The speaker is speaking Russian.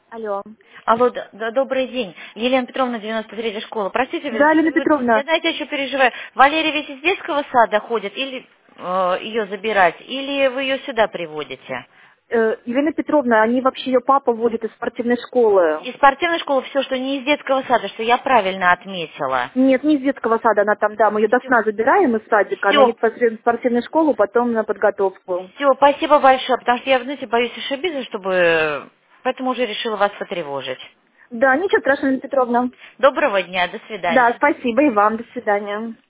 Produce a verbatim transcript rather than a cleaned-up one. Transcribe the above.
Алло. Алло, д- д- добрый день. Елена Петровна, девяносто третья школа. Простите, Да, верните Лена минуту. Я, Петровна, знаете, еще переживаю. Валерия ведь из детского сада ходит, или э, ее забирать, или вы ее сюда приводите? э, Елена Петровна, они вообще ее папа водит из спортивной школы. Из спортивной школы все, что не из детского сада, что я правильно отметила. Нет, не из детского сада она там, да, мы ее до сна забираем из садика, она Все, едет в спортивную школу, потом на подготовку. все, спасибо большое, потому что я, знаете, боюсь ошибиться, чтобы... Поэтому уже решила вас потревожить. Да, ничего страшного, Елена Петровна. Доброго дня, до Да, свидания. спасибо и вам, до свидания.